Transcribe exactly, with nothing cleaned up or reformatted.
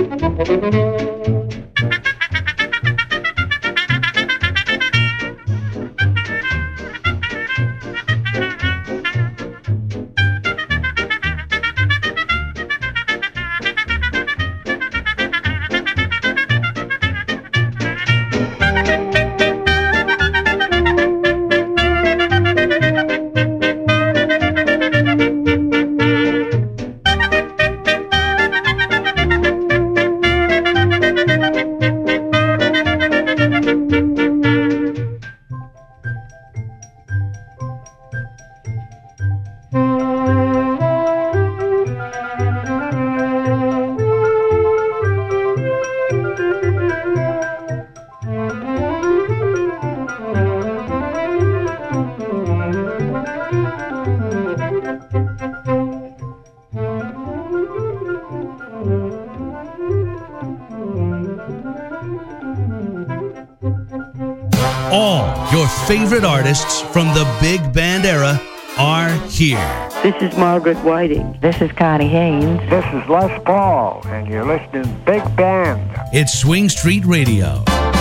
All your favorite artists from the big band era are here. This is Margaret Whiting. This is Connie Haynes. This is Les Paul, and you're listening to Big Band. It's Swing Street Radio.